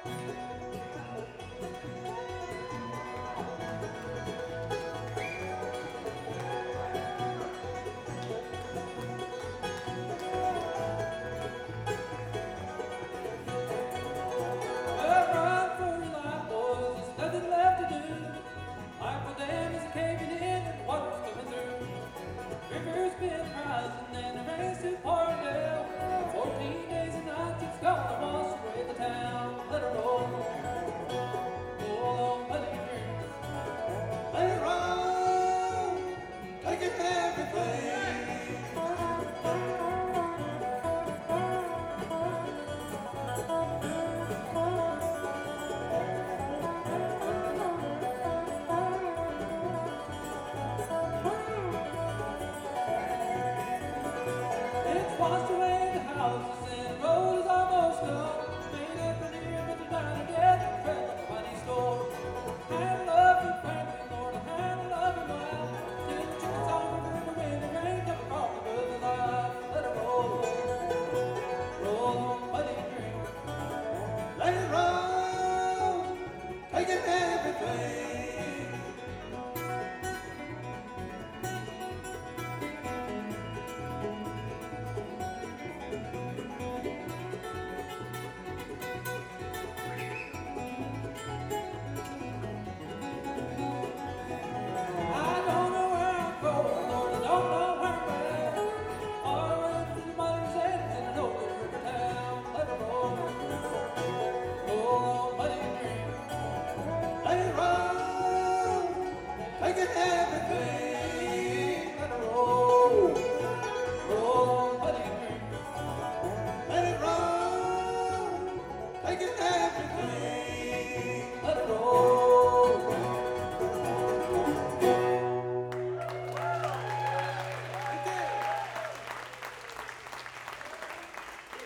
Well, run for your life, boys. There's nothing left to do. Life for them is caving in and water's coming through. River's been rising and the rain's too pouring down. 14 days and nights it's gonna wash away the town. Let it roll, roll on, let it drink. Let it roll, taking everything. It's washed away the houses and the road is almost gone. Ain't it for near, but they're down to death and tread like a money store. Hand love you, frankly, Lord, hand love you, wild. Till the chickens all over the wind and rain come across the good alive. Let it roll, roll on, let it drink. Let it roll, taking everything. I don't know where I'm going, Lord, I don't know where I'm at. Far away from the mother's ends in an old river town. Let it roll, roll on, let it drink. Let it roll, taking everything. Let it roll, roll on, let it drink. Let it roll, taking everything.